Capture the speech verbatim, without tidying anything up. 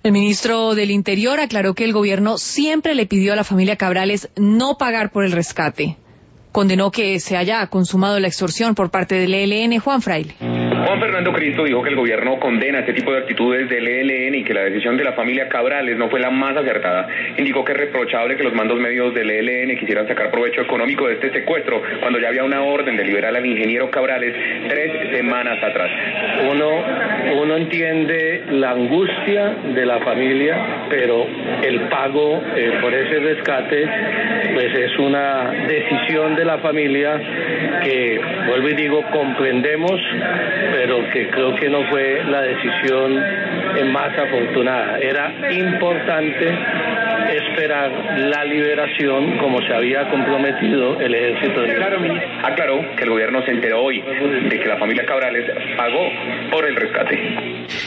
El ministro del Interior aclaró que el gobierno siempre le pidió a la familia Cabrales no pagar por el rescate. Condenó que se haya consumado la extorsión por parte del E L N. Juan Fraile. Juan Fernando Cristo dijo que el gobierno condena este tipo de actitudes del E L N y que la decisión de la familia Cabrales no fue la más acertada. Indicó que es reprochable que los mandos medios del E L N quisieran sacar provecho económico de este secuestro cuando ya había una orden de liberar al ingeniero Cabrales tres semanas atrás. Uno, uno entiende la angustia de la familia, pero el pago eh, por ese rescate pues es una decisión de la familia que, vuelvo y digo, comprendemos, pero que creo que no fue la decisión más afortunada. Era importante esperar la liberación como se había comprometido el ejército. Aclaró que el gobierno se enteró hoy de que la familia Cabrales pagó por el rescate.